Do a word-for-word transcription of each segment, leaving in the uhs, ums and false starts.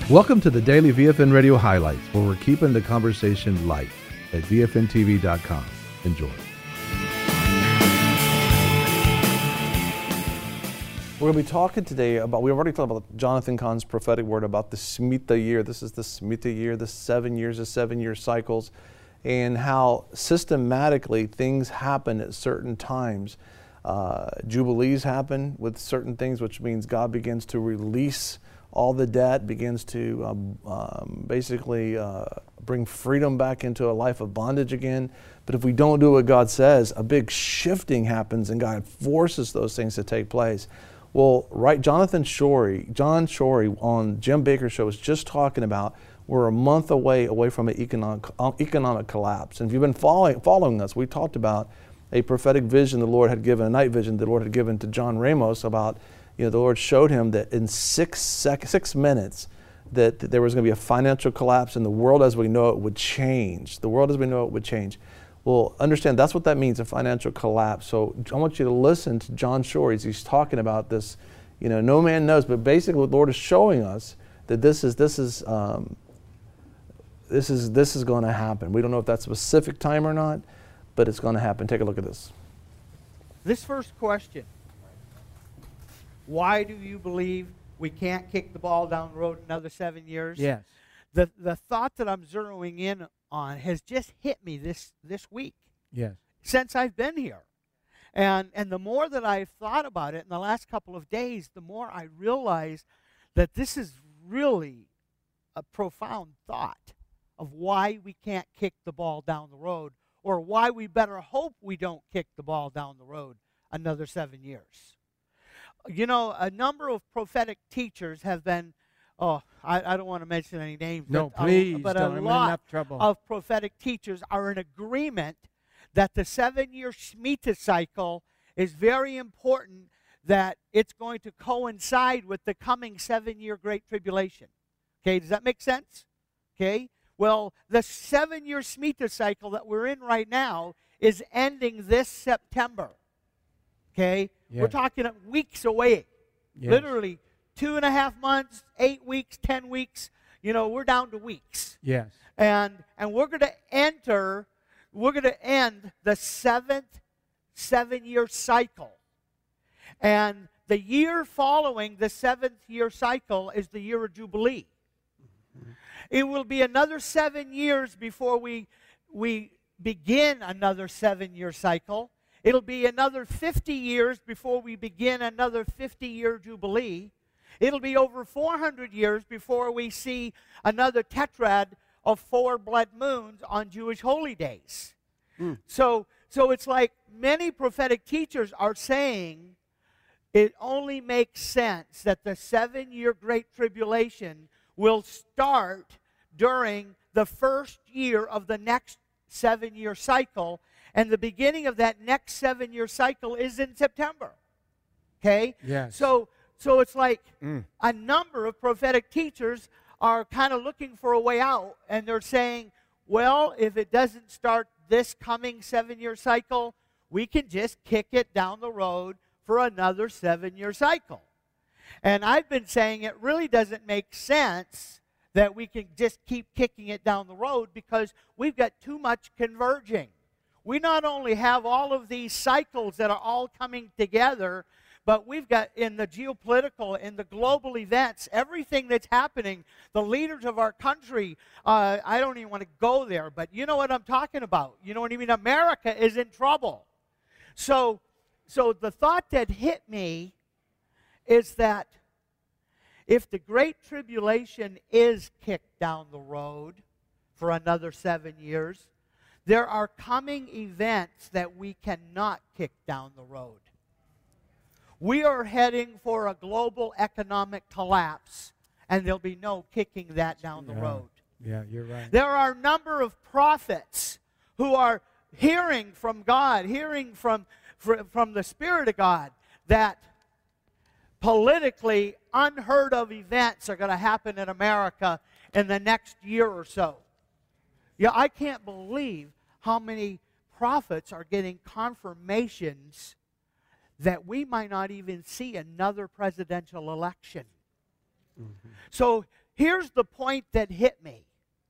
Welcome to the Daily V F N Radio Highlights, where we're keeping the conversation light at V F N T V dot com. Enjoy. We're going to be talking today about, we've already talked about Jonathan Cahn's prophetic word about the Shemitah year. This is the Shemitah year, the seven years, the seven-year cycles, and how systematically things happen at certain times. Uh, jubilees happen with certain things, which means God begins to release all the debt, begins to um, um, basically uh, bring freedom back into a life of bondage again. But if we don't do what God says, a big shifting happens and God forces those things to take place. Well, right, Jonathan Shorey, John Shorey on Jim Bakker's show was just talking about we're a month away away from an economic economic collapse. And if you've been following following us, we talked about a prophetic vision the Lord had given, a night vision the Lord had given to John Ramos about, you know, the Lord showed him that in six sec six minutes that, that there was going to be a financial collapse and the world as we know it would change. The world as we know it would change. Well, understand that's what that means, a financial collapse. So I want you to listen to John Shorey as he's talking about this. You know, no man knows, but basically what the Lord is showing us that this is this is um, this is this is going to happen. We don't know if that's a specific time or not, but it's going to happen. Take a look at this. This first question: why do you believe we can't kick the ball down the road another seven years? Yes. The the thought that I'm zeroing in on has just hit me this this week. Yes. Since I've been here. And and the more that I've thought about it in the last couple of days, the more I realize that this is really a profound thought of why we can't kick the ball down the road, or why we better hope we don't kick the ball down the road another seven years. You know, a number of prophetic teachers have been Oh, I, I don't want to mention any names. No, but please a, but don't. a I'm in lot enough trouble. of prophetic teachers are in agreement that the seven-year Shemitah cycle is very important, that it's going to coincide with the coming seven-year Great Tribulation. Okay, does that make sense? Okay, well, the seven-year Shemitah cycle that we're in right now is ending this September. Okay, yes. We're talking weeks away, Yes. literally. Two and a half months, eight weeks, ten weeks, you know, we're down to weeks. Yes. And and we're going to enter, we're going to end the seventh seven-year cycle. And the year following the seventh year cycle is the year of Jubilee. Mm-hmm. It will be another seven years before we we begin another seven-year cycle. It'll be another fifty years before we begin another fifty-year Jubilee. It'll be over four hundred years before we see another tetrad of four blood moons on Jewish holy days. Mm. So, so it's like many prophetic teachers are saying it only makes sense that the seven-year Great Tribulation will start during the first year of the next seven-year cycle, and the beginning of that next seven-year cycle is in September. Okay? Yes. So, So it's like mm. a number of prophetic teachers are kind of looking for a way out, and they're saying, well, if it doesn't start this coming seven-year cycle, we can just kick it down the road for another seven-year cycle. And I've been saying it really doesn't make sense that we can just keep kicking it down the road, because we've got too much converging. We not only have all of these cycles that are all coming together, but we've got in the geopolitical, in the global events, everything that's happening, the leaders of our country, uh, I don't even want to go there, but you know what I'm talking about. You know what I mean? America is in trouble. So, so the thought that hit me is that if the Great Tribulation is kicked down the road for another seven years, there are coming events that we cannot kick down the road. We are heading for a global economic collapse, and there'll be no kicking that down the yeah. road. Yeah, you're right. There are a number of prophets who are hearing from God, hearing from, from the Spirit of God, that politically unheard of events are going to happen in America in the next year or so. Yeah, I can't believe how many prophets are getting confirmations that we might not even see another presidential election. Mm-hmm. So here's the point that hit me.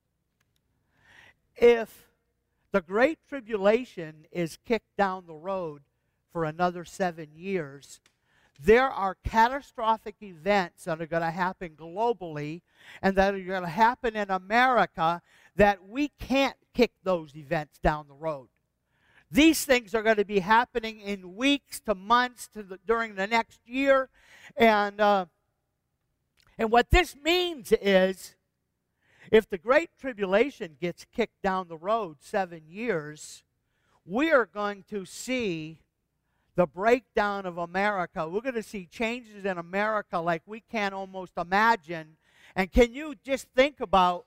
If the Great Tribulation is kicked down the road for another seven years, there are catastrophic events that are going to happen globally and that are going to happen in America that we can't kick those events down the road. These things are going to be happening in weeks to months to the, during the next year. And, uh, and what this means is, if the Great Tribulation gets kicked down the road seven years, we are going to see the breakdown of America. We're going to see changes in America like we can't almost imagine. And can you just think about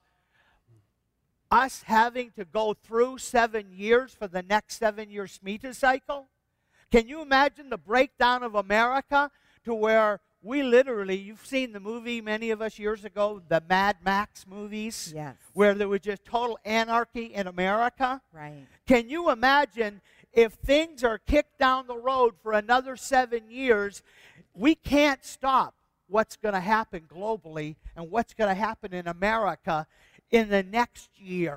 us having to go through seven years for the next seven-year Shemitah cycle? Can you imagine the breakdown of America to where we literally, you've seen the movie, many of us years ago, the Mad Max movies, yes, where there was just total anarchy in America? Right. Can you imagine if things are kicked down the road for another seven years, we can't stop what's going to happen globally and what's going to happen in America in the next year.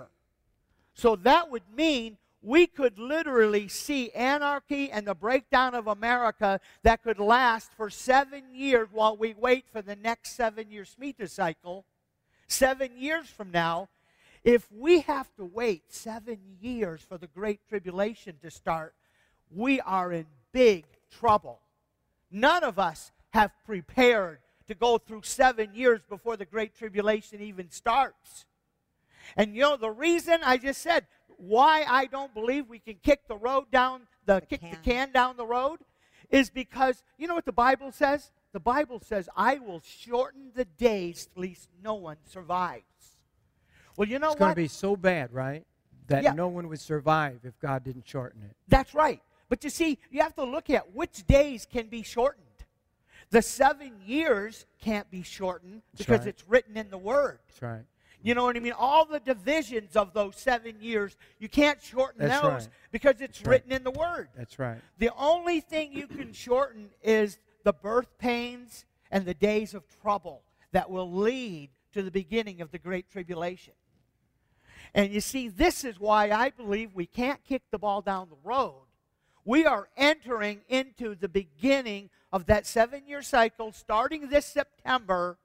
So that would mean we could literally see anarchy and the breakdown of America that could last for seven years while we wait for the next seven-year Shemitah cycle. Seven years from now, if we have to wait seven years for the Great Tribulation to start, we are in big trouble. None of us have prepared to go through seven years before the Great Tribulation even starts. And you know, the reason I just said why I don't believe we can kick the road down, the, The kick can. the can down the road, is because, you know what the Bible says? The Bible says, I will shorten the days lest no one survives. Well, you know It's going what? to be so bad, right, that Yeah. no one would survive if God didn't shorten it. That's right. But you see, you have to look at which days can be shortened. The seven years can't be shortened That's because right. it's written in the Word. That's right. You know what I mean? All the divisions of those seven years, you can't shorten That's those right. because it's That's right. written in the Word. That's right. The only thing you can shorten is the birth pains and the days of trouble that will lead to the beginning of the Great Tribulation. And you see, this is why I believe we can't kick the ball down the road. We are entering into the beginning of that seven-year cycle starting this September.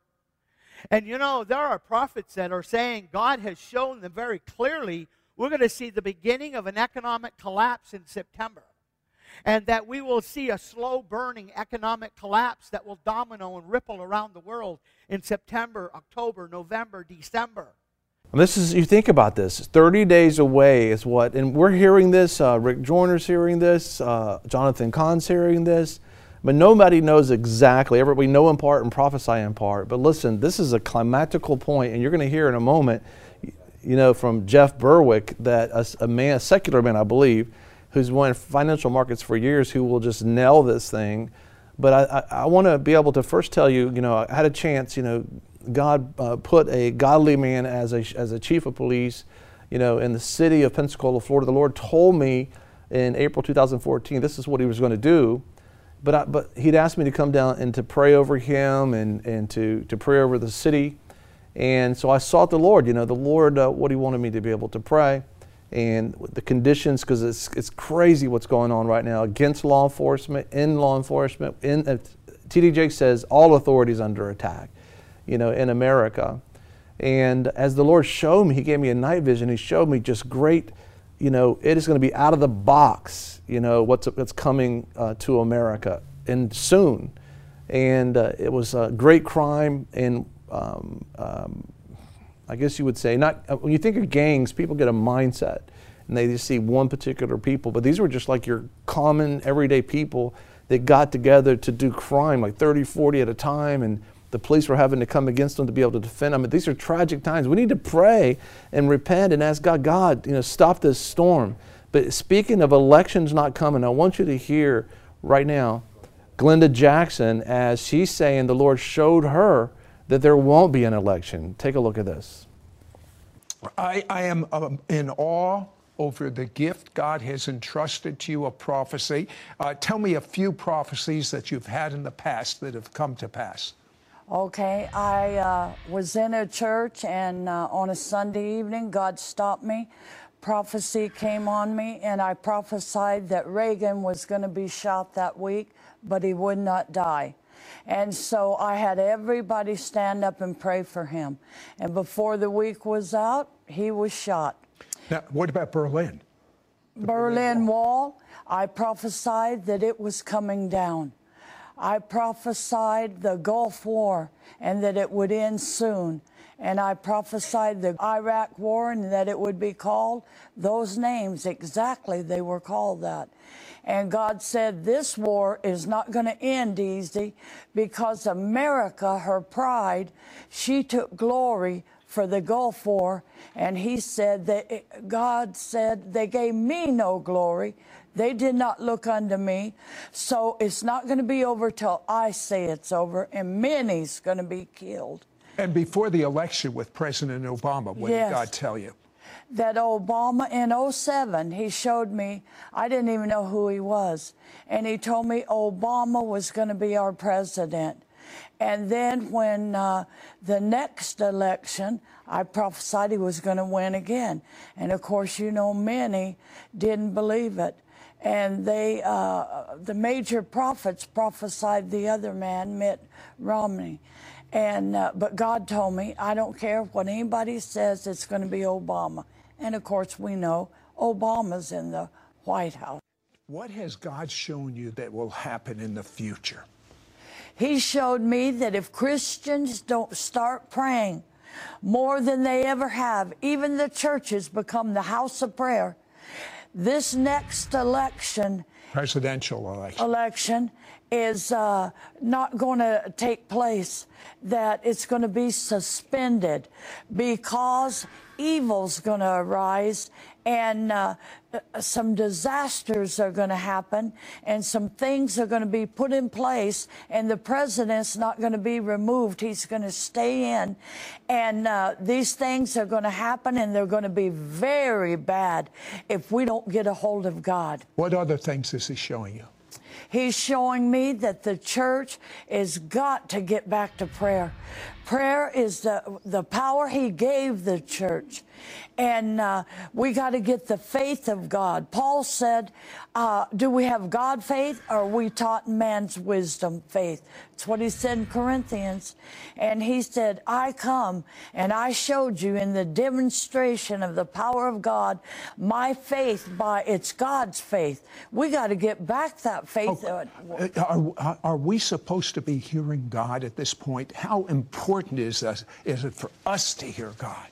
And you know, there are prophets that are saying God has shown them very clearly we're going to see the beginning of an economic collapse in September. And that we will see a slow-burning economic collapse that will domino and ripple around the world in September, October, November, December. And this is, you think about this, thirty days away is what, and we're hearing this, uh, Rick Joyner's hearing this, uh, Jonathan Cahn's hearing this, but nobody knows exactly. Everybody know in part and prophesy in part. But listen, this is a climactical point, and you're going to hear in a moment, you know, from Jeff Berwick, that a, a man, a secular man, I believe, who's been in financial markets for years, who will just nail this thing. But I, I, I want to be able to first tell you, you know, I had a chance, you know, God uh, put a godly man as a, as a chief of police, you know, in the city of Pensacola, Florida. The Lord told me in April two thousand fourteen, this is what he was going to do. But, I, but he'd asked me to come down and to pray over him and, and to, to pray over the city. And so I sought the Lord, you know, the Lord, uh, what he wanted me to be able to pray. And the conditions, because it's, it's crazy what's going on right now against law enforcement, in law enforcement. In, uh, T D J says all authorities under attack, you know, in America. And as the Lord showed me, he gave me a night vision. He showed me just great, you know, it is going to be out of the box, you know, what's, what's coming uh, to America and soon. And uh, it was a great crime and um, um, I guess you would say, not when you think of gangs, people get a mindset and they just see one particular people, but these were just like your common everyday people that got together to do crime, like thirty, forty at a time, and the police were having to come against them to be able to defend them. I mean, these are tragic times. We need to pray and repent and ask God, God, you know, stop this storm. But speaking of elections not coming, I want you to hear right now Glenda Jackson as she's saying the Lord showed her that there won't be an election. Take a look at this. I, I am um, in awe over the gift God has entrusted to you of prophecy. Uh, tell me a few prophecies that you've had in the past that have come to pass. Okay, I uh, was in a church, and uh, on a Sunday evening, God stopped me. Prophecy came on me, and I prophesied that Reagan was going to be shot that week, but he would not die. And so I had everybody stand up and pray for him. And before the week was out, he was shot. Now, what about Berlin? The Berlin Wall, I prophesied that it was coming down. I prophesied the Gulf War and that it would end soon. And I prophesied the Iraq War and that it would be called those names. Exactly, they were called that. And God said, this war is not going to end easy, because America, her pride, she took glory for the Gulf War. And he said that God said, they gave me no glory. They did not look unto me. So it's not going to be over till I say it's over, and many's going to be killed. And before the election with President Obama, what Yes. did God tell you? That Obama in oh seven, he showed me, I didn't even know who he was. And he told me Obama was going to be our president. And then when uh, the next election, I prophesied he was going to win again. And of course, you know, many didn't believe it. And they, uh, the major prophets prophesied the other man, Mitt Romney. And, uh, but God told me, I don't care what anybody says, it's going to be Obama. And of course, we know Obama's in the White House. What has God shown you that will happen in the future? He showed me that if Christians don't start praying more than they ever have, even the churches become the house of prayer. This next election, Presidential election. election is uh, not going to take place, that it's going to be suspended because evil's going to arise, and uh, some disasters are going to happen, and some things are going to be put in place, and the president's not going to be removed. He's going to stay in, and uh, these things are going to happen, and they're going to be very bad if we don't get a hold of God. What other things is he showing you? He's showing me that the church has got to get back to prayer. Prayer is the, the power he gave the church. And uh, we got to get the faith of God. Paul said, uh, do we have God faith, or are we taught man's wisdom faith? That's what he said in Corinthians. And he said, I come and I showed you in the demonstration of the power of God, my faith by it's God's faith. We got to get back that faith. Oh, are, are we supposed to be hearing God at this point? How important is, that, is it for us to hear God?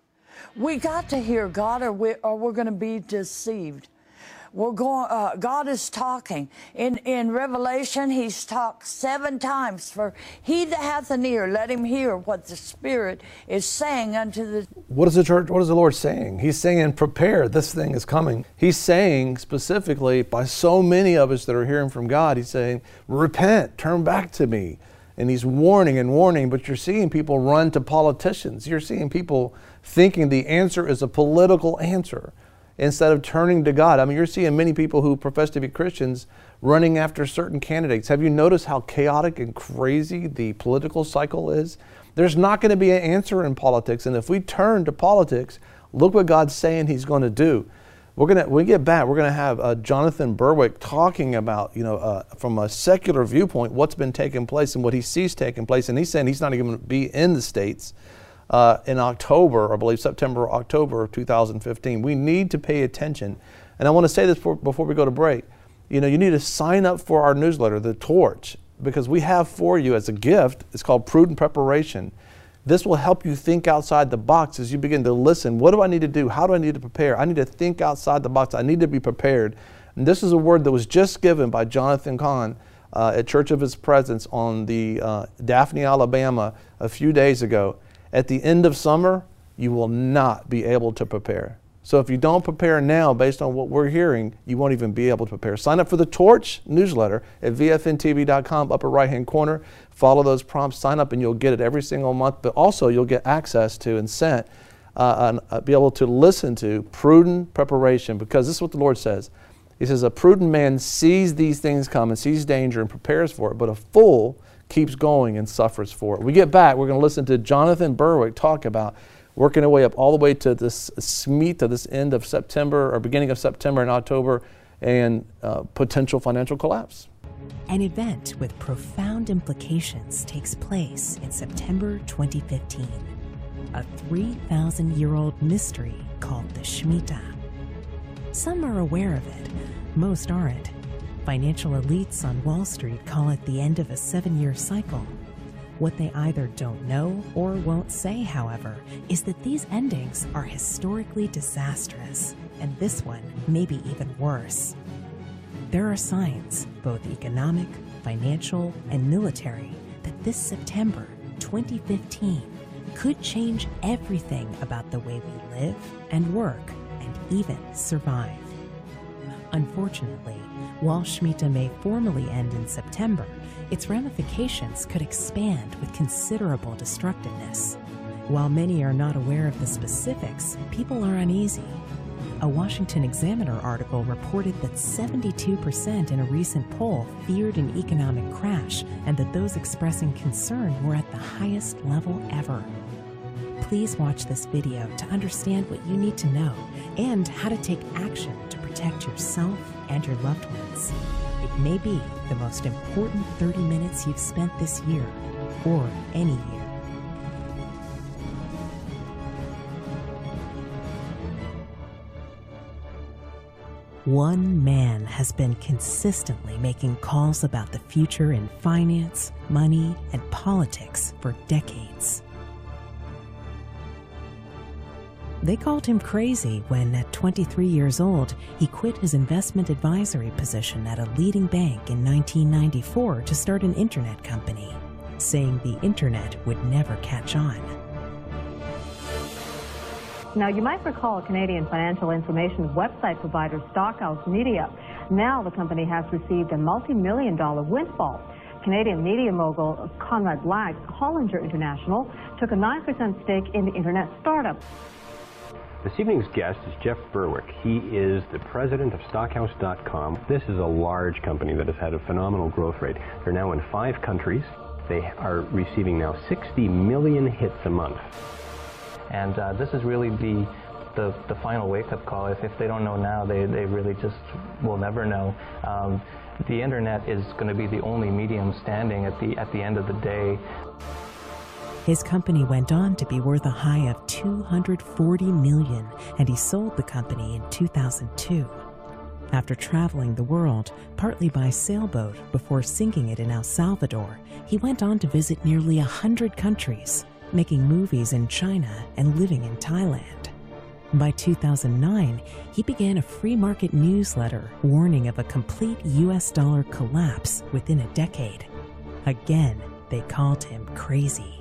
We got to hear God, or, we, or we're going to be deceived. We're going. Uh, God is talking in in Revelation. He's talked seven times. For he that hath an ear, let him hear what the Spirit is saying unto the. What is the church? What is the Lord saying? He's saying, prepare. This thing is coming. He's saying specifically, by so many of us that are hearing from God, he's saying, repent, turn back to me. And he's warning and warning, but you're seeing people run to politicians. You're seeing people thinking the answer is a political answer instead of turning to God. I mean, you're seeing many people who profess to be Christians running after certain candidates. Have you noticed how chaotic and crazy the political cycle is? There's not going to be an answer in politics. And if we turn to politics, look what God's saying he's going to do. We're gonna, when we get back, we're going to have uh, Jonathan Berwick talking about, you know, uh, from a secular viewpoint, what's been taking place and what he sees taking place. And he's saying he's not even going to be in the States uh, in October, I believe September, October of two thousand fifteen. We need to pay attention. And I want to say this before, before we go to break. You know, you need to sign up for our newsletter, The Torch, because we have for you as a gift, it's called Prudent Preparation. This will help you think outside the box as you begin to listen. What do I need to do? How do I need to prepare? I need to think outside the box. I need to be prepared. And this is a word that was just given by Jonathan Cahn uh, at Church of His Presence on the uh, Daphne, Alabama a few days ago. At the end of summer, you will not be able to prepare. So if you don't prepare now based on what we're hearing, you won't even be able to prepare. Sign up for the Torch newsletter at V F N T V dot com, upper right-hand corner. Follow those prompts, sign up, and you'll get it every single month. But also you'll get access to and sent, uh, and uh, be able to listen to Prudent Preparation, because this is what the Lord says. He says, a prudent man sees these things come and sees danger and prepares for it, but a fool keeps going and suffers for it. When we get back, we're going to listen to Jonathan Berwick talk about working our way up all the way to this Shemitah, this end of September or beginning of September and October, and uh, potential financial collapse. An event with profound implications takes place in September twenty fifteen, a three thousand year old mystery called the Shemitah. Some are aware of it, most aren't. Financial elites on Wall Street call it the end of a seven-year cycle. What they either don't know or won't say, however, is that these endings are historically disastrous, and this one may be even worse. There are signs, both economic, financial, and military, that this September twenty fifteen could change everything about the way we live and work and even survive. Unfortunately, while Shemitah may formally end in September, its ramifications could expand with considerable destructiveness. While many are not aware of the specifics, people are uneasy. A Washington Examiner article reported that seventy-two percent in a recent poll feared an economic crash and that those expressing concern were at the highest level ever. Please watch this video to understand what you need to know and how to take action to protect yourself and your loved ones. It may be the most important thirty minutes you've spent this year, or any year. One man has been consistently making calls about the future in finance, money, and politics for decades. They called him crazy when, at twenty-three years old, he quit his investment advisory position at a leading bank in nineteen ninety-four to start an internet company, saying the internet would never catch on. Now, you might recall Canadian financial information website provider Stockhouse Media. Now the company has received a multi-million dollar windfall. Canadian media mogul Conrad Black, Hollinger International, took a nine percent stake in the internet startup. This evening's guest is Jeff Berwick. He is the president of Stockhouse dot com. This is a large company that has had a phenomenal growth rate. They're now in five countries. They are receiving now sixty million hits a month. And uh, this is really the, the, the final wake-up call. If, if they don't know now, they, they really just will never know. Um, the internet is going to be the only medium standing at the, at the end of the day. His company went on to be worth a high of two hundred forty million dollars, and he sold the company in two thousand two. After traveling the world, partly by sailboat before sinking it in El Salvador, he went on to visit nearly one hundred countries, making movies in China and living in Thailand. By two thousand nine, he began a free market newsletter warning of a complete U S dollar collapse within a decade. Again, they called him crazy.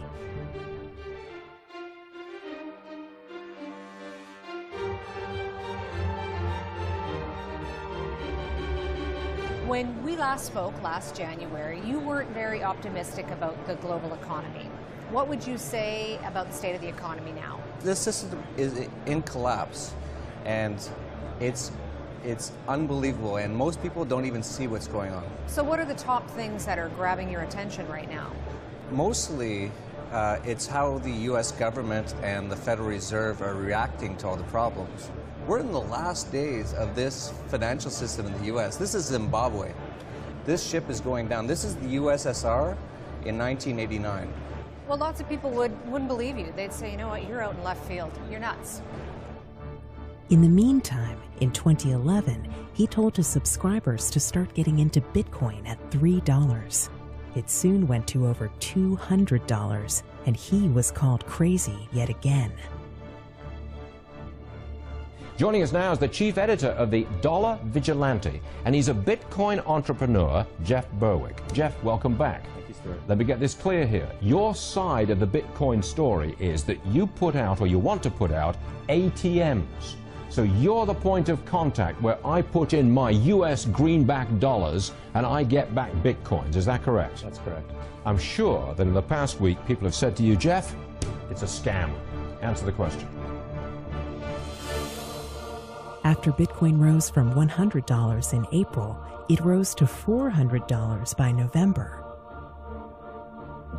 When we last spoke last January, you weren't very optimistic about the global economy. What would you say about the state of the economy now? This system is in collapse, and it's it's unbelievable, and most people don't even see what's going on. So what are the top things that are grabbing your attention right now? Mostly, uh, it's how the U S government and the Federal Reserve are reacting to all the problems. We're in the last days of this financial system in the U S. This is Zimbabwe. This ship is going down. This is the U S S R in nineteen eighty-nine. Well, lots of people would, wouldn't believe you. They'd say, you know what, you're out in left field. You're nuts. In the meantime, in twenty eleven, he told his subscribers to start getting into Bitcoin at three dollars. It soon went to over two hundred dollars, and he was called crazy yet again. Joining us now is the chief editor of the Dollar Vigilante, and he's a Bitcoin entrepreneur, Jeff Berwick. Jeff, welcome back. Thank you, sir. Let me get this clear here. Your side of the Bitcoin story is that you put out, or you want to put out, A T Ms. So you're the point of contact where I put in my U S greenback dollars and I get back Bitcoins. Is that correct? That's correct. I'm sure that in the past week people have said to you, Jeff, it's a scam. Answer the question. After Bitcoin rose from one hundred dollars in April, it rose to four hundred dollars by November.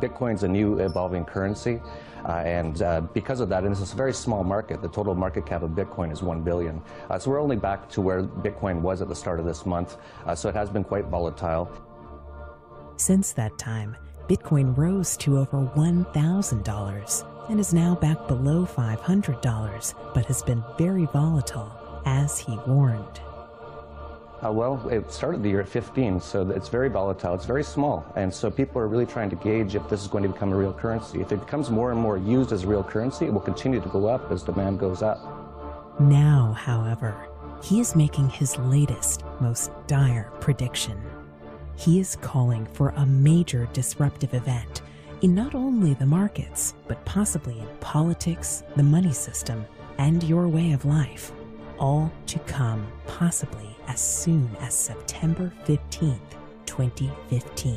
Bitcoin's a new evolving currency. Uh, and uh, because of that, and this is a very small market, the total market cap of Bitcoin is one billion dollars. Uh, so we're only back to where Bitcoin was at the start of this month. Uh, so it has been quite volatile. Since that time, Bitcoin rose to over one thousand dollars and is now back below five hundred dollars, but has been very volatile, as he warned. Uh, well, it started the year at fifteen, so it's very volatile. It's very small, and so people are really trying to gauge if this is going to become a real currency. If it becomes more and more used as a real currency, it will continue to go up as demand goes up. Now, however, he is making his latest, most dire prediction. He is calling for a major disruptive event in not only the markets, but possibly in politics, the money system, and your way of life, all to come possibly as soon as September fifteenth, twenty fifteen.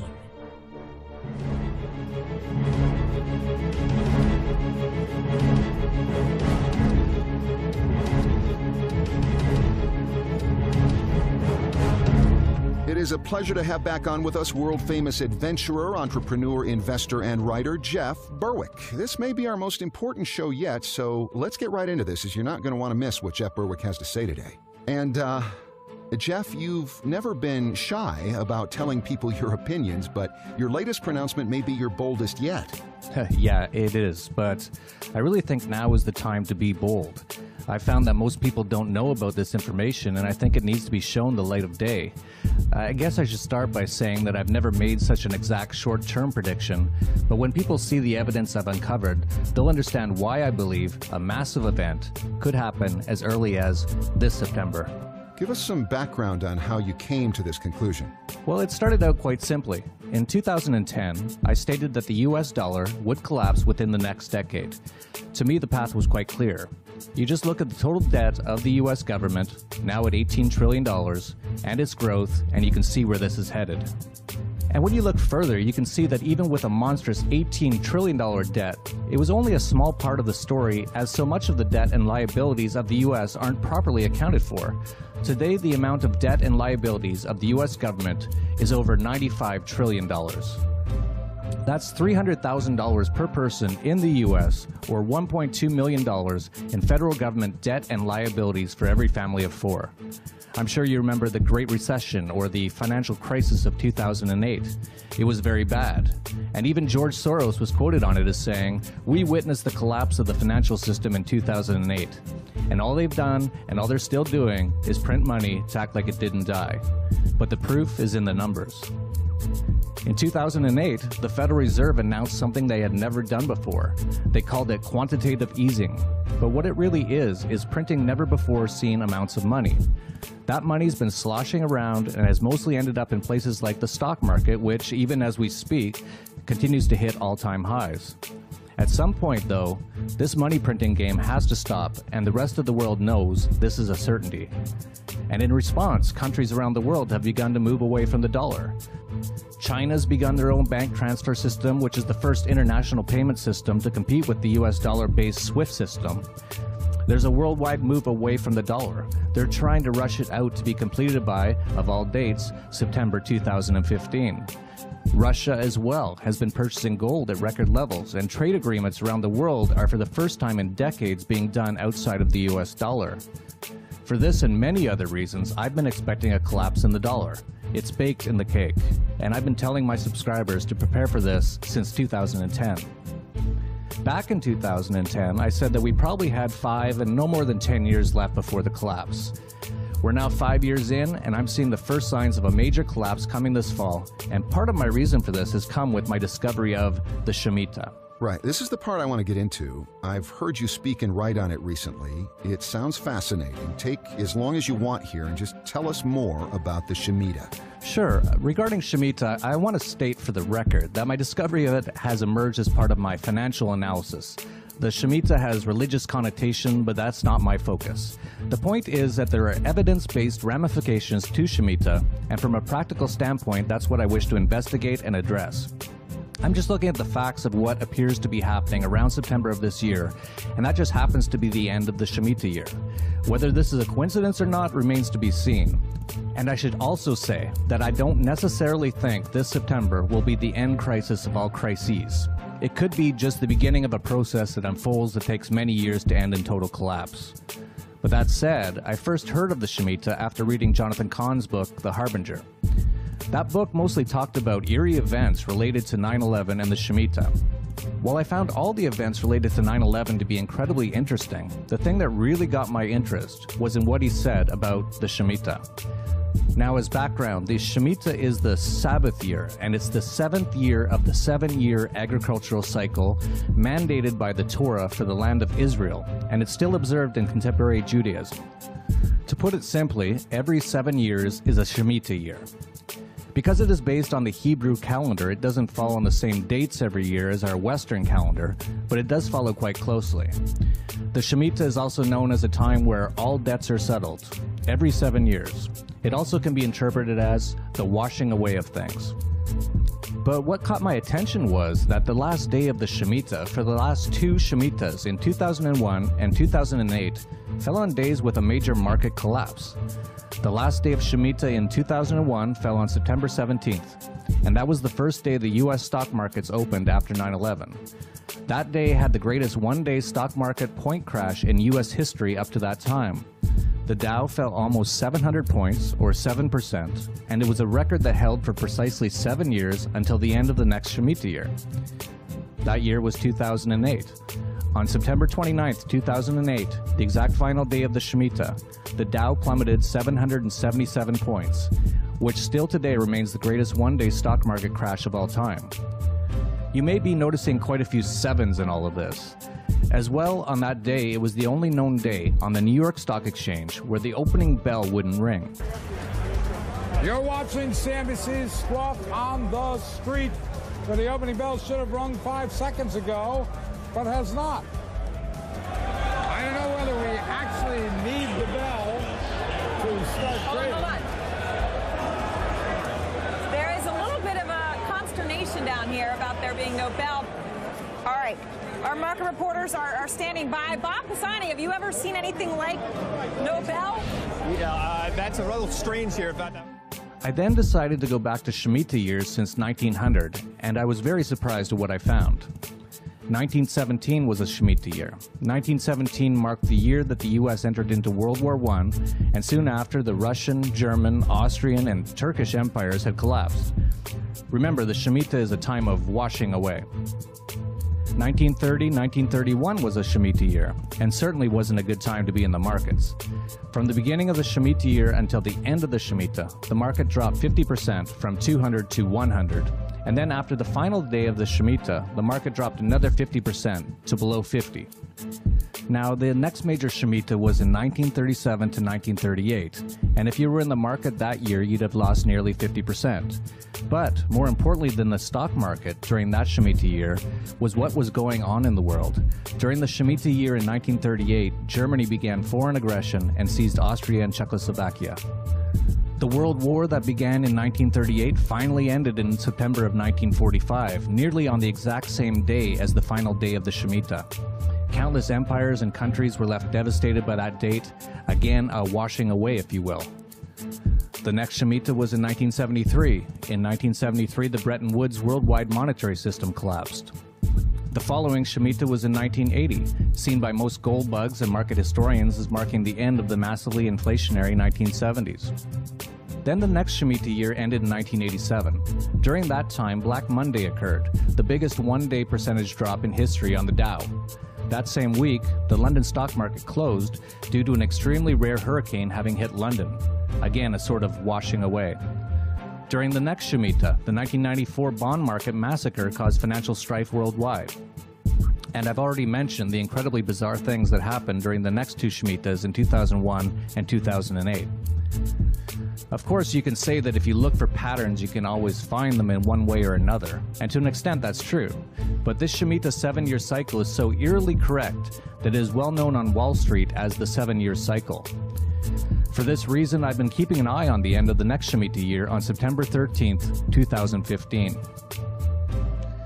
It is a pleasure to have back on with us world-famous adventurer, entrepreneur, investor, and writer, Jeff Berwick. This may be our most important show yet, so let's get right into this, as you're not going to want to miss what Jeff Berwick has to say today. And, uh... Jeff, you've never been shy about telling people your opinions, but your latest pronouncement may be your boldest yet. Yeah, it is, but I really think now is the time to be bold. I found that most people don't know about this information, and I think it needs to be shown the light of day. I guess I should start by saying that I've never made such an exact short-term prediction, but when people see the evidence I've uncovered, they'll understand why I believe a massive event could happen as early as this September. Give us some background on how you came to this conclusion. Well, it started out quite simply. In two thousand ten, I stated that the U S dollar would collapse within the next decade. To me, the path was quite clear. You just look at the total debt of the U S government, now at eighteen trillion dollars, and its growth, and you can see where this is headed. And when you look further, you can see that even with a monstrous eighteen trillion dollars debt, it was only a small part of the story, as so much of the debt and liabilities of the U S aren't properly accounted for. Today, the amount of debt and liabilities of the U S government is over ninety-five trillion dollars. That's three hundred thousand dollars per person in the U S, or one point two million dollars in federal government debt and liabilities for every family of four. I'm sure you remember the Great Recession or the financial crisis of two thousand eight. It was very bad. And even George Soros was quoted on it as saying, "We witnessed the collapse of the financial system in two thousand eight. And all they've done, and all they're still doing, is print money to act like it didn't die." But the proof is in the numbers. In two thousand eight, the Federal Reserve announced something they had never done before. They called it quantitative easing. But what it really is, is printing never-before-seen amounts of money. That money's been sloshing around and has mostly ended up in places like the stock market, which, even as we speak, continues to hit all-time highs. At some point, though, this money printing game has to stop, and the rest of the world knows this is a certainty. And in response, countries around the world have begun to move away from the dollar. China's begun their own bank transfer system, which is the first international payment system to compete with the U S dollar-based SWIFT system. There's a worldwide move away from the dollar. They're trying to rush it out to be completed by, of all dates, September two thousand fifteen. Russia as well has been purchasing gold at record levels, and trade agreements around the world are for the first time in decades being done outside of the U S dollar. For this and many other reasons, I've been expecting a collapse in the dollar. It's baked in the cake, and I've been telling my subscribers to prepare for this since two thousand ten. Back in two thousand ten, I said that we probably had five and no more than ten years left before the collapse. We're now five years in, and I'm seeing the first signs of a major collapse coming this fall, and part of my reason for this has come with my discovery of the Shemitah. Right. This is the part I want to get into. I've heard you speak and write on it recently. It sounds fascinating. Take as long as you want here and just tell us more about the Shemitah. Sure. Regarding Shemitah, I want to state for the record that my discovery of it has emerged as part of my financial analysis. The Shemitah has religious connotation, but that's not my focus. The point is that there are evidence-based ramifications to Shemitah, and from a practical standpoint, that's what I wish to investigate and address. I'm just looking at the facts of what appears to be happening around September of this year, and that just happens to be the end of the Shemitah year. Whether this is a coincidence or not remains to be seen. And I should also say that I don't necessarily think this September will be the end crisis of all crises. It could be just the beginning of a process that unfolds that takes many years to end in total collapse. But that said, I first heard of the Shemitah after reading Jonathan Cahn's book, The Harbinger. That book mostly talked about eerie events related to nine eleven and the Shemitah. While I found all the events related to nine eleven to be incredibly interesting, the thing that really got my interest was in what he said about the Shemitah. Now, as background, the Shemitah is the Sabbath year, and it's the seventh year of the seven-year agricultural cycle mandated by the Torah for the land of Israel, and it's still observed in contemporary Judaism. To put it simply, every seven years is a Shemitah year. Because it is based on the Hebrew calendar, it doesn't fall on the same dates every year as our Western calendar, but it does follow quite closely. The Shemitah is also known as a time where all debts are settled, every seven years. It also can be interpreted as the washing away of things. But what caught my attention was that the last day of the Shemitah for the last two Shemitahs in two thousand one and two thousand eight fell on days with a major market collapse. The last day of Shemitah in two thousand one fell on September seventeenth, and that was the first day the U S stock markets opened after nine eleven. That day had the greatest one-day stock market point crash in U S history up to that time. The Dow fell almost seven hundred points, or seven percent, and it was a record that held for precisely seven years until the end of the next Shemitah year. That year was two thousand eight. On September twenty-ninth, two thousand eight, the exact final day of the Shemitah, the Dow plummeted seven hundred seventy-seven points, which still today remains the greatest one-day stock market crash of all time. You may be noticing quite a few sevens in all of this. As well, on that day, it was the only known day on the New York Stock Exchange where the opening bell wouldn't ring. You're watching C N B C's Squawk on the Street, where the opening bell should have rung five seconds ago, but has not. I don't know whether we actually need the bell to start trading. Hold on, hold on. There is a little bit of a consternation down here about there being no bell. All right, our market reporters are, are standing by. Bob Pisani, have you ever seen anything like no bell? Yeah, uh, that's a little strange here about that. I then decided to go back to Shemitah years since nineteen hundred, and I was very surprised at what I found. nineteen seventeen was a Shemitah year. nineteen seventeen marked the year that the U S entered into World War One, and soon after the Russian, German, Austrian, and Turkish empires had collapsed. Remember, the Shemitah is a time of washing away. nineteen thirty, nineteen thirty-one was a Shemitah year, and certainly wasn't a good time to be in the markets. From the beginning of the Shemitah year until the end of the Shemitah, the market dropped fifty percent from two hundred to one hundred. And then after the final day of the Shemitah, the market dropped another fifty percent to below fifty. Now, the next major Shemitah was in nineteen thirty-seven to nineteen thirty-eight, and if you were in the market that year, you'd have lost nearly fifty percent. But more importantly than the stock market during that Shemitah year was what was going on in the world. During the Shemitah year in nineteen thirty-eight, Germany began foreign aggression and seized Austria and Czechoslovakia. The World War that began in nineteen thirty-eight finally ended in September of nineteen forty-five, nearly on the exact same day as the final day of the Shemitah. Countless empires and countries were left devastated by that date, again a washing away, if you will. The next Shemitah was in nineteen seventy-three. In nineteen seventy-three, the Bretton Woods worldwide monetary system collapsed. The following Shemitah was in nineteen eighty, seen by most gold bugs and market historians as marking the end of the massively inflationary nineteen seventies. Then the next Shemitah year ended in nineteen eighty-seven. During that time, Black Monday occurred, the biggest one-day percentage drop in history on the Dow. That same week, the London stock market closed due to an extremely rare hurricane having hit London. Again, a sort of washing away. During the next Shemitah, the nineteen ninety-four bond market massacre caused financial strife worldwide. And I've already mentioned the incredibly bizarre things that happened during the next two Shemitahs in two thousand one and two thousand eight. Of course, you can say that if you look for patterns, you can always find them in one way or another, and to an extent that's true. But this Shemitah seven-year cycle is so eerily correct that it is well known on Wall Street as the seven-year cycle. For this reason, I've been keeping an eye on the end of the next Shemitah year on September thirteenth, two thousand fifteen.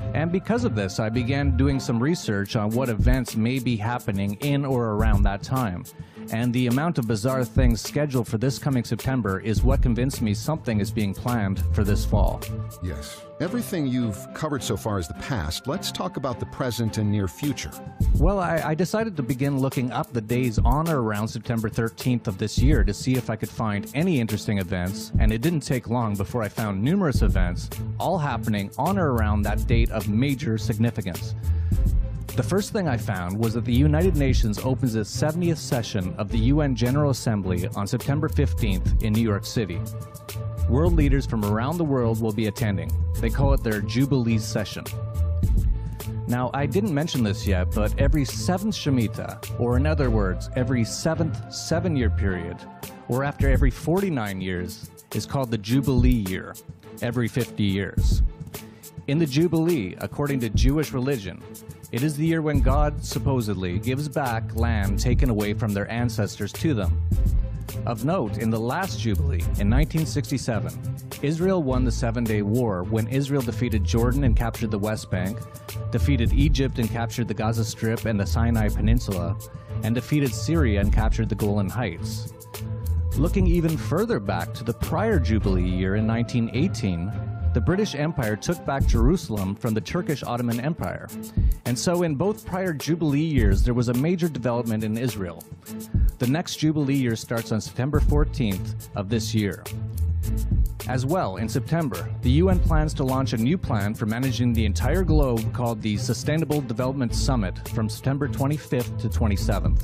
And because of this, I began doing some research on what events may be happening in or around that time. And the amount of bizarre things scheduled for this coming September is what convinced me something is being planned for this fall. Yes. Everything you've covered so far is the past. Let's talk about the present and near future. Well, I, I decided to begin looking up the days on or around September thirteenth of this year to see if I could find any interesting events, and it didn't take long before I found numerous events, all happening on or around that date of major significance. The first thing I found was that the United Nations opens its seventieth session of the U N General Assembly on September fifteenth in New York City. World leaders from around the world will be attending. They call it their Jubilee Session. Now, I didn't mention this yet, but every seventh Shemitah, or in other words, every seventh seven-year period, or after every forty-nine years, is called the Jubilee year, every fifty years. In the Jubilee, according to Jewish religion, it is the year when God, supposedly, gives back land taken away from their ancestors to them. Of note, in the last Jubilee, in nineteen sixty-seven, Israel won the Seven-Day War when Israel defeated Jordan and captured the West Bank, defeated Egypt and captured the Gaza Strip and the Sinai Peninsula, and defeated Syria and captured the Golan Heights. Looking even further back to the prior Jubilee year in nineteen eighteen, the British Empire took back Jerusalem from the Turkish Ottoman Empire. And so in both prior Jubilee years, there was a major development in Israel. The next Jubilee year starts on September fourteenth of this year. As well, in September, the U N plans to launch a new plan for managing the entire globe called the Sustainable Development Summit from September twenty-fifth to twenty-seventh.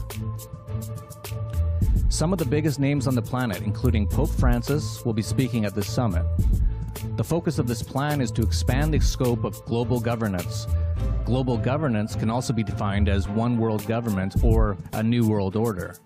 Some of the biggest names on the planet, including Pope Francis, will be speaking at this summit. The focus of this plan is to expand the scope of global governance. Global governance can also be defined as one world government or a new world order.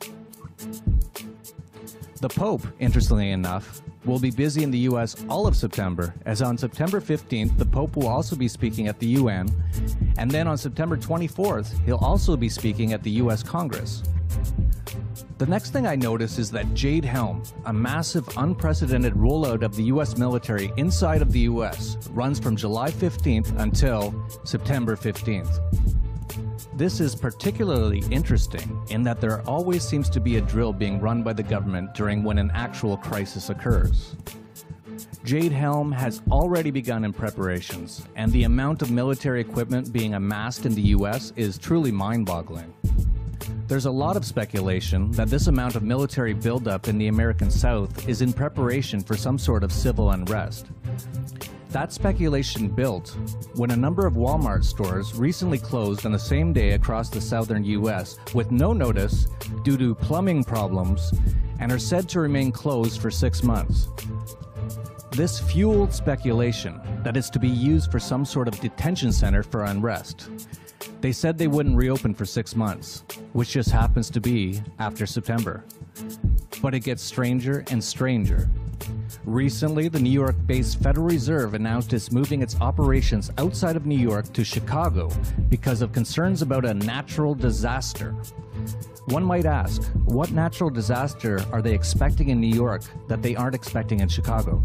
The Pope, interestingly enough, will be busy in the U S all of September, as on September fifteenth, the Pope will also be speaking at the U N, and then on September twenty-fourth, he'll also be speaking at the U S Congress. The next thing I notice is that Jade Helm, a massive, unprecedented rollout of the U S military inside of the U S, runs from July fifteenth until September fifteenth. This is particularly interesting in that there always seems to be a drill being run by the government during when an actual crisis occurs. Jade Helm has already begun in preparations, and the amount of military equipment being amassed in the U S is truly mind-boggling. There's a lot of speculation that this amount of military buildup in the American South is in preparation for some sort of civil unrest. That speculation built when a number of Walmart stores recently closed on the same day across the southern U S with no notice due to plumbing problems and are said to remain closed for six months. This fueled speculation that it's to be used for some sort of detention center for unrest. They said they wouldn't reopen for six months, which just happens to be after September. But it gets stranger and stranger. Recently, the New York-based Federal Reserve announced it's moving its operations outside of New York to Chicago because of concerns about a natural disaster. One might ask, what natural disaster are they expecting in New York that they aren't expecting in Chicago?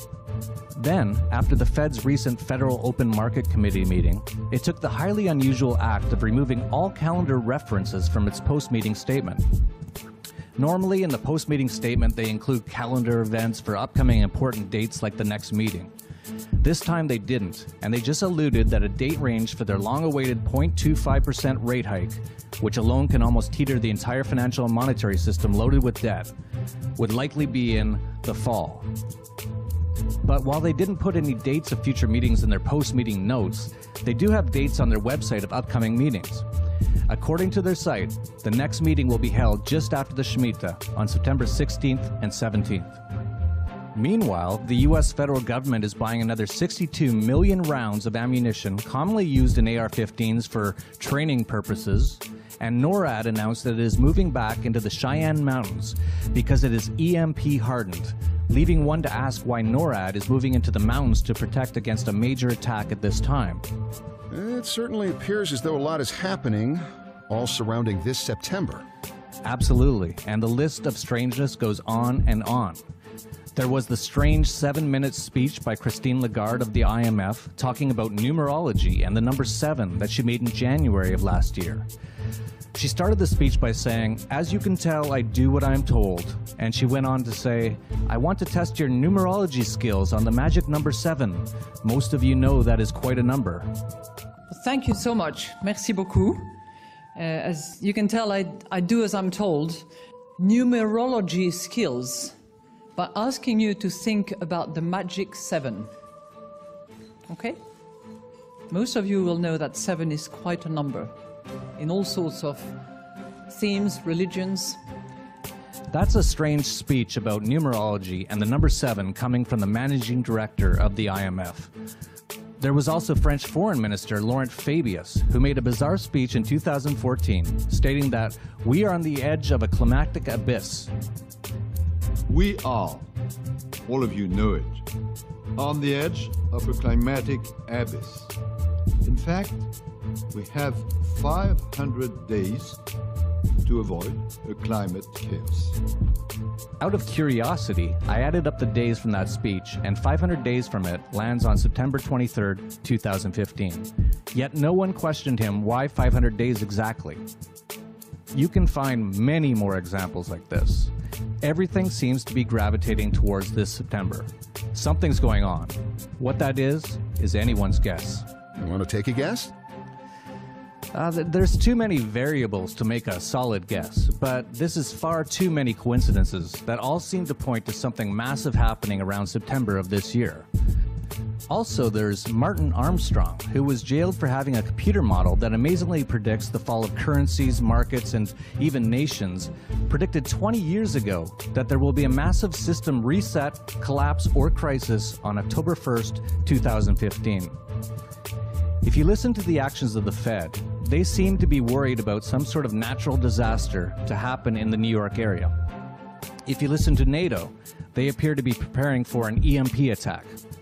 Then, after the Fed's recent Federal Open Market Committee meeting, it took the highly unusual act of removing all calendar references from its post-meeting statement. Normally, in the post-meeting statement, they include calendar events for upcoming important dates like the next meeting. This time they didn't, and they just alluded that a date range for their long-awaited zero point two five percent rate hike, which alone can almost teeter the entire financial and monetary system loaded with debt, would likely be in the fall. But while they didn't put any dates of future meetings in their post-meeting notes, they do have dates on their website of upcoming meetings. According to their site, the next meeting will be held just after the Shemitah on September sixteenth and seventeenth. Meanwhile, the U S federal government is buying another sixty-two million rounds of ammunition commonly used in A R fifteens for training purposes, and NORAD announced that it is moving back into the Cheyenne Mountains because it is E M P hardened, leaving one to ask why NORAD is moving into the mountains to protect against a major attack at this time. It certainly appears as though a lot is happening, all surrounding this September. Absolutely, and the list of strangeness goes on and on. There was the strange seven-minute speech by Christine Lagarde of the I M F talking about numerology and the number seven that she made in January of last year. She started the speech by saying, "As you can tell, I do what I'm told." And she went on to say, "I want to test your numerology skills on the magic number seven. Most of you know that is quite a number." Thank you so much. Merci beaucoup. Uh, as you can tell, I, I do as I'm told. Numerology skills, by asking you to think about the magic seven. Okay? Most of you will know that seven is quite a number in all sorts of themes, religions. That's a strange speech about numerology and the number seven coming from the managing director of the I M F. There was also French Foreign Minister Laurent Fabius, who made a bizarre speech in two thousand fourteen, stating that we are on the edge of a climatic abyss. We are, all of you know it, on the edge of a climatic abyss. In fact, we have five hundred days to avoid a climate chaos. Out of curiosity, I added up the days from that speech, and five hundred days from it lands on September twenty-third, two thousand fifteen. Yet no one questioned him why five hundred days exactly. You can find many more examples like this. Everything seems to be gravitating towards this September. Something's going on. What that is, is anyone's guess. You want to take a guess? Uh, th there's too many variables to make a solid guess, but this is far too many coincidences that all seem to point to something massive happening around September of this year. Also, there's Martin Armstrong, who was jailed for having a computer model that amazingly predicts the fall of currencies, markets, and even nations, predicted twenty years ago that there will be a massive system reset, collapse, or crisis on October first, two thousand fifteen. If you listen to the actions of the Fed, they seem to be worried about some sort of natural disaster to happen in the New York area. If you listen to NATO, they appear to be preparing for an E M P attack.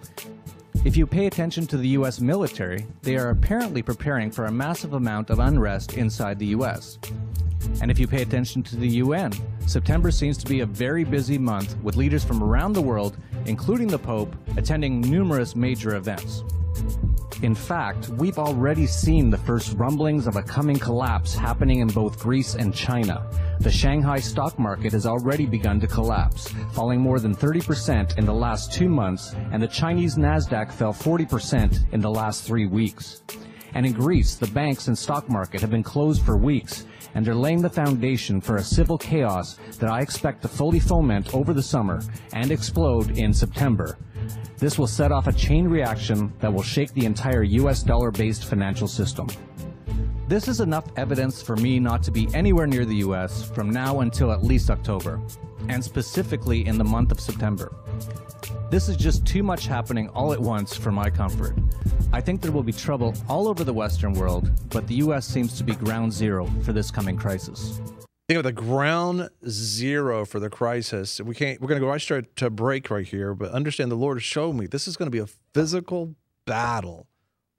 If you pay attention to the U S military, they are apparently preparing for a massive amount of unrest inside the U S. And if you pay attention to the U N, September seems to be a very busy month with leaders from around the world, including the Pope, attending numerous major events. In fact, we've already seen the first rumblings of a coming collapse happening in both Greece and China. The Shanghai stock market has already begun to collapse, falling more than thirty percent in the last two months, and the Chinese Nasdaq fell forty percent in the last three weeks. And in Greece, the banks and stock market have been closed for weeks, and they're laying the foundation for a civil chaos that I expect to fully foment over the summer and explode in September. This will set off a chain reaction that will shake the entire U S dollar-based financial system. This is enough evidence for me not to be anywhere near the U S from now until at least October, and specifically in the month of September. This is just too much happening all at once for my comfort. I think there will be trouble all over the Western world, but the U S seems to be ground zero for this coming crisis. Think of the ground zero for the crisis. We can't. We're going to go right straight to break right here, but understand the Lord has shown me this is going to be a physical battle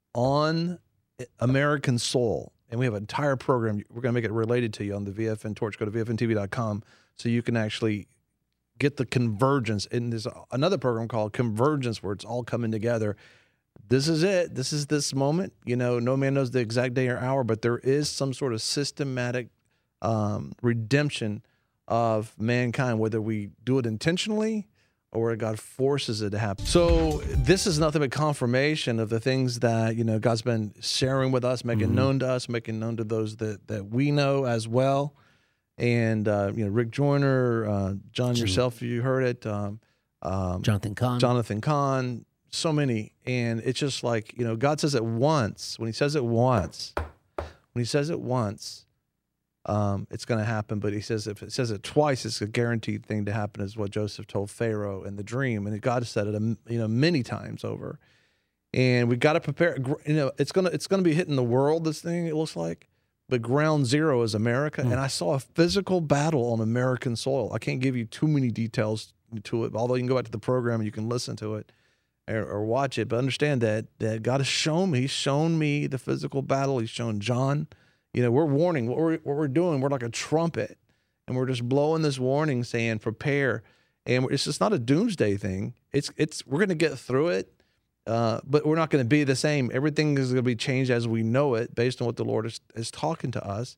on American soil, and we have an entire program. We're going to make it related to you on the V F N Torch. Go to V F N T V dot com so you can actually get the convergence. And there's another program called Convergence where it's all coming together. This is it. This is this moment. You know, no man knows the exact day or hour, but there is some sort of systematic Um, redemption of mankind, whether we do it intentionally or where God forces it to happen. So this is nothing but confirmation of the things that, you know, God's been sharing with us, making mm-hmm. known to us, making known to those that, that we know as well. And, uh, you know, Rick Joyner, uh, John, Gee. yourself, you heard it. Um, um, Jonathan Cahn. Jonathan Cahn, so many. And it's just like, you know, God says it once. When he says it once, when he says it once, Um, it's going to happen, but he says if it says it twice, it's a guaranteed thing to happen, is what Joseph told Pharaoh in the dream, and God said it, you know, many times over. And we've got to prepare. You know, it's gonna it's gonna be hitting the world. This thing, it looks like, but ground zero is America. Mm. And I saw a physical battle on American soil. I can't give you too many details to it, although you can go back to the program and you can listen to it or, or watch it. But understand that that God has shown me. He's shown me the physical battle. He's shown John. You know, we're warning what we're, what we're doing. We're like a trumpet, and we're just blowing this warning saying, prepare. And it's just not a doomsday thing. It's it's we're going to get through it, uh, but we're not going to be the same. Everything is going to be changed as we know it, based on what the Lord is, is talking to us.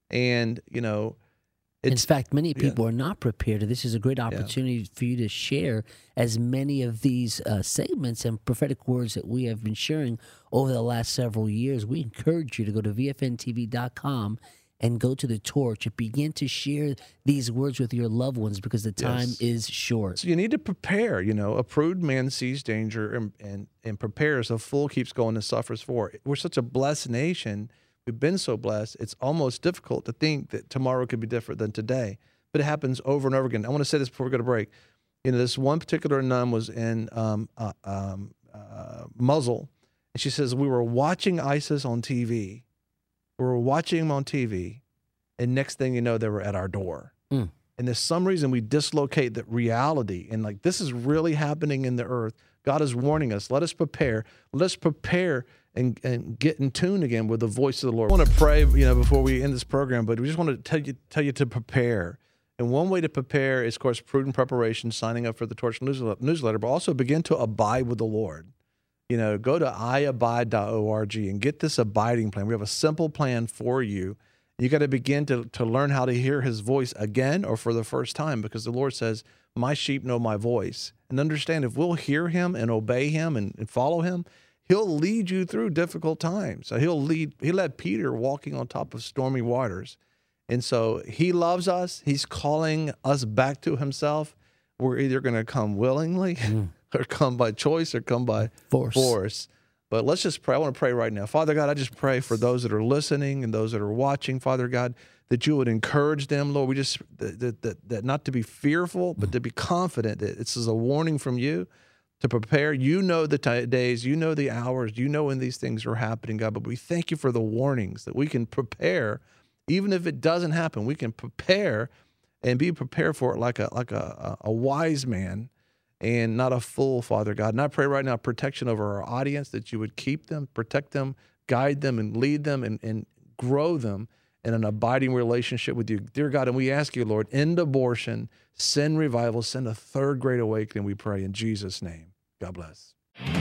And you know, it's, in fact, many yeah. people are not prepared. This is a great opportunity yeah. for you to share as many of these uh, segments and prophetic words that we have been sharing over the last several years. We encourage you to go to V F N T V dot com and go to the torch and begin to share these words with your loved ones, because the time yes. is short. So you need to prepare. You know, a prudent man sees danger and, and, and prepares. A fool keeps going and suffers for it. We're such a blessed nation. We've been so blessed. It's almost difficult to think that tomorrow could be different than today. But it happens over and over again. I want to say this before we go to break. You know, this one particular nun was in um, uh, um, uh, Mosul, and she says, we were watching ISIS on T V. We were watching them on T V, and next thing you know, they were at our door. Mm. And there's some reason we dislocate that reality, and like, this is really happening in the earth. God is warning us. Let us prepare. Let's prepare and, and get in tune again with the voice of the Lord. I want to pray, you know, before we end this program, but we just want to tell you, tell you to prepare. And one way to prepare is, of course, prudent preparation, signing up for the Torch newsletter, but also begin to abide with the Lord. You know, go to i abide dot org and get this abiding plan. We have a simple plan for you. You got to begin to, to learn how to hear his voice again or for the first time, because the Lord says, my sheep know my voice. And understand, if we'll hear him and obey him and, and follow him, he'll lead you through difficult times. So he'll lead, he led Peter walking on top of stormy waters. And so he loves us. He's calling us back to himself. We're either going to come willingly mm. or come by choice or come by force. force. But let's just pray. I want to pray right now. Father God, I just pray for those that are listening and those that are watching, Father God, that you would encourage them, Lord. We just, that, that, that not to be fearful, but to be confident that this is a warning from you to prepare. You know the t- days, you know the hours, you know when these things are happening, God. But we thank you for the warnings that we can prepare. Even if it doesn't happen, we can prepare and be prepared for it like a like a, a wise man and not a fool, Father God. And I pray right now protection over our audience, that you would keep them, protect them, guide them, and lead them and, and grow them in an abiding relationship with you. Dear God, and we ask you, Lord, end abortion, send revival, send a third great awakening, we pray in Jesus' name. God bless.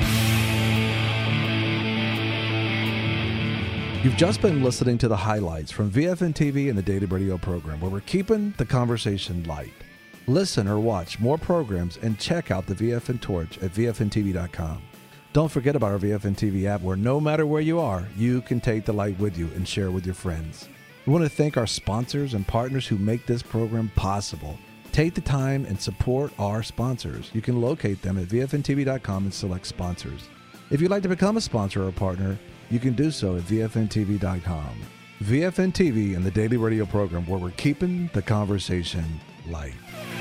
You've just been listening to the highlights from V F N T V and the Daily Radio program, where we're keeping the conversation light. Listen or watch more programs and check out the V F N Torch at V F N T V dot com. Don't forget about our V F N T V app, where no matter where you are, you can take the light with you and share with your friends. We want to thank our sponsors and partners who make this program possible. Take the time and support our sponsors. You can locate them at V F N T V dot com and select sponsors. If you'd like to become a sponsor or a partner, you can do so at V F N T V dot com. V F N T V and the Daily Radio program, where we're keeping the conversation light.